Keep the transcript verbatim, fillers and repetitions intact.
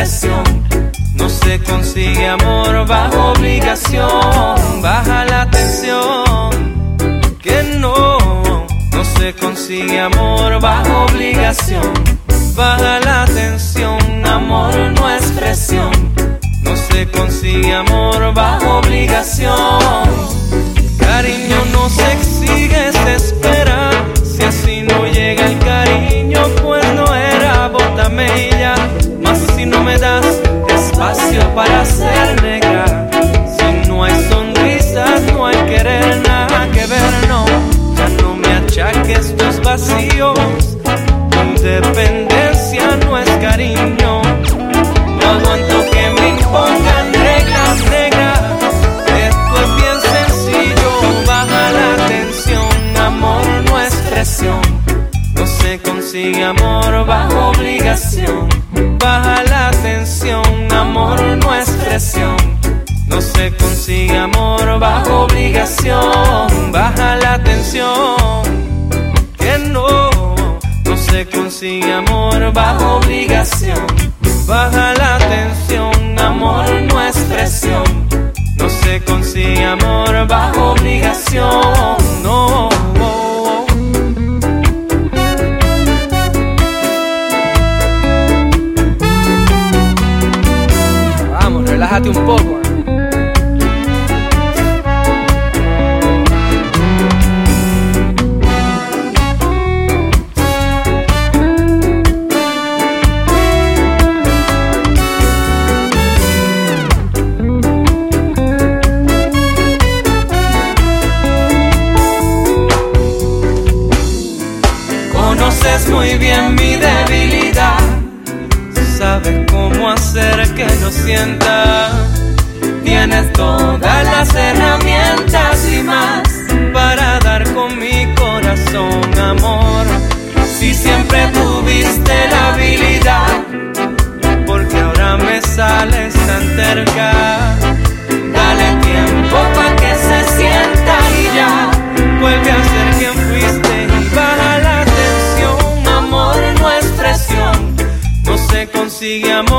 presión. No se consigue amor bajo obligación. Baja la tensión, que no, no se consigue amor bajo obligación. Baja la tensión, amor no es presión. No se consigue amor bajo obligación. Cariño no se exige, se espera. Si así no llega el cariño, pues no era, bótame y ya. Mas si no me das espacio para ser negra, si no hay sonrisas, no hay querer, nada que ver, no. Ya no me achaques tus vacíos, tu dependencia no es cariño. No aguanto que me impongan reglas, negras. Esto es bien sencillo. Baja la tensión, amor no es presión. No se consigue amor bajo obligación. Baja la tensión, amor no es presión. No se consigue amor bajo obligación. Baja la tensión, que no, no se consigue amor bajo obligación. Baja la tensión, amor no es presión. No se consigue amor bajo obligación, no. Vamos, relájate un poco. Conoces muy bien mi debilidad, sabes cómo hacer que lo sienta. Tienes todas las herramientas y más para dar con mi corazón, amor. Si siempre tuviste la habilidad, porque ahora me sales tan terca. Dale tiempo pa' que se sienta y ya vuelve a ser quien fuiste y baja la tensión. Amor no es presión, no se consigue amor